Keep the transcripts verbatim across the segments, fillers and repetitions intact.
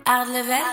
Hard level.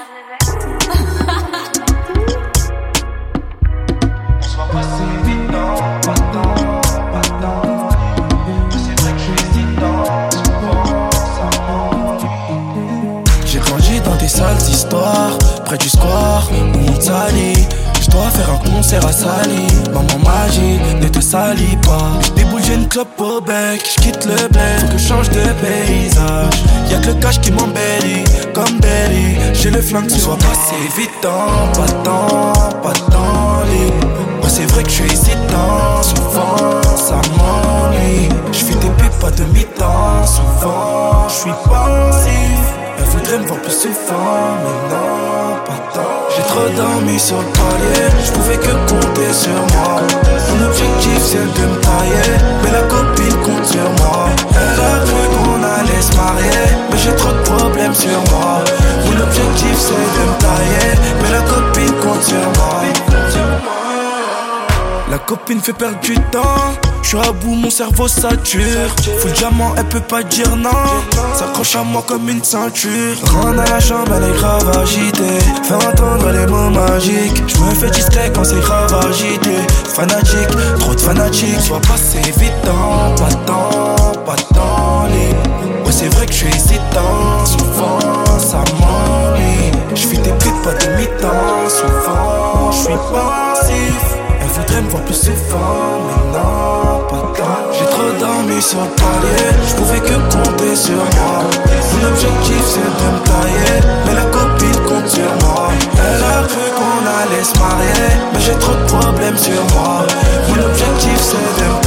On se voit passer vite, non, pas de temps, pas de temps. Mais c'est vrai que je suis hésitant, souvent ça m'ennuie. J'ai grandi dans des sales histoires, près du square, où on te salit. Je dois faire un concert à Sali. Maman magique, ne te salis pas. J'déboule, j'ai une clope au bec. J'quitte le bled, faut que je change de paysage. Y'a que le cash qui m'embellit, comme Belly. J'ai le flingue, on soit passé vite dans, pas de temps, pas de temps libre. Moi c'est vrai que je suis hésitant, souvent ça m'ennuie. J'fais des pubs, pas de mi-temps, souvent j'suis pensif. Elle voudrait me voir plus souvent, mais non, pas tant. J'ai trop dormi sur le palier, j'pouvais que compter sur moi. Mon objectif c'est de me tailler, mais la copine compte sur moi. Elle a cru qu'on allait se marier, mais j'ai trop de problèmes sur moi. Mon objectif c'est de me tailler, mais la copine compte sur moi. La copine fait perdre du temps. J'suis à bout, mon cerveau sature. Faut le diamant, elle peut pas dire non. S'accroche à moi comme une ceinture. Rentre dans la chambre, elle est grave agitée. Fais entendre les mots magiques. J'me fais discret quand c'est grave agité. Fanatique, trop de fanatiques. Sois passé vite dans, pas de temps, pas de temps libre. Ouais c'est vrai que j'suis hésitant, souvent ça m'ennuie. J'fais des putes, pas de mi-temps, souvent j'suis pensif. Elle voudrait me voir plus souvent, mais non, pas tant. J'ai trop dormi sur le palier, j'pouvais que compter sur moi. Mon objectif c'est de me tailler, mais la copine compte sur moi. Elle a cru qu'on allait se marier, mais j'ai trop de problèmes sur moi. Mon objectif c'est de me